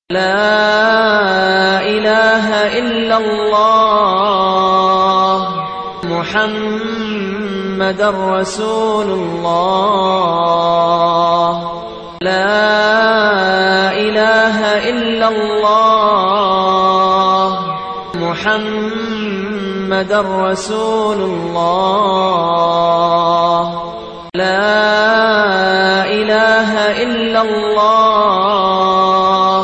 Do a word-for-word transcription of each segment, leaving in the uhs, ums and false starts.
لا إله إلا الله محمد رسول الله. لا إله إلا الله محمد رسول الله. لا إله إلا الله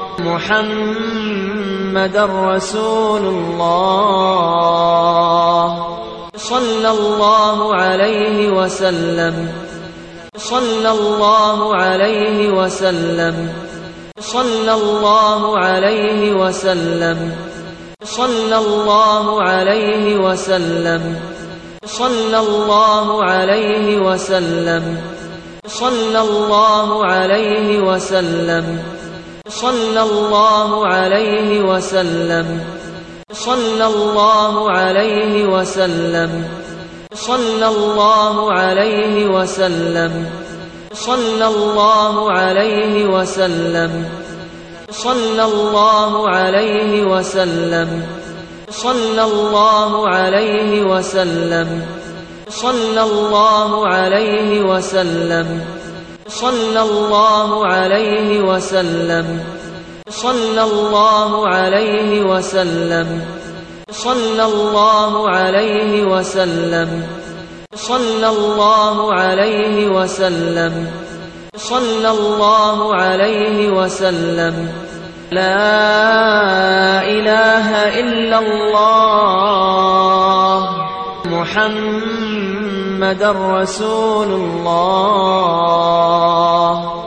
محمد رسول الله. صلى الله عليه وسلم صلى الله عليه وسلم صلى الله عليه وسلم صلى الله عليه وسلم صلى الله عليه وسلم صلى الله عليه وسلم صلى الله عليه وسلم صلى الله عليه وسلم صلى الله عليه وسلم صلى الله عليه وسلم صلى الله عليه وسلم صلى الله عليه وسلم صلى الله عليه وسلم صلى الله عليه وسلم صلى الله عليه وسلم صلى الله عليه وسلم صلى الله عليه وسلم صلى الله عليه وسلم. لا إله إلا الله محمد رسول الله.